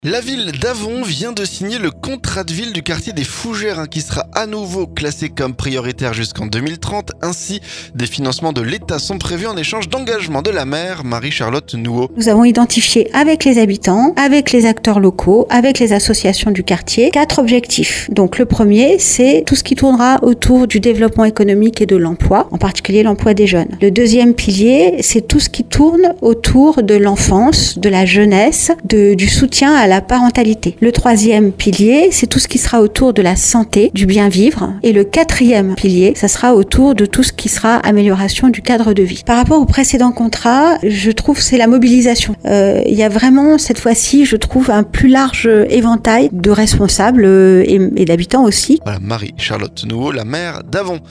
La ville d'Avon vient de signer le contrat de ville du quartier des Fougères qui sera à nouveau classé comme prioritaire jusqu'en 2030. Ainsi, des financements de l'État sont prévus en échange d'engagements de la maire Marie-Charlotte Nouaud. Nous avons identifié avec les habitants, avec les acteurs locaux, avec les associations du quartier, 4 objectifs. Donc le premier, c'est tout ce qui tournera autour du développement économique et de l'emploi, en particulier l'emploi des jeunes. Le deuxième pilier, c'est tout ce qui tourne autour de l'enfance, de la jeunesse, du soutien à la parentalité. Le troisième pilier, c'est tout ce qui sera autour de la santé, du bien vivre. Et le quatrième pilier, ça sera autour de tout ce qui sera amélioration du cadre de vie. Par rapport au précédent contrat, je trouve c'est la mobilisation. Il y a vraiment cette fois-ci, je trouve, un plus large éventail de responsables et d'habitants aussi. Voilà, Marie-Charlotte Nouaud, la maire d'Avon.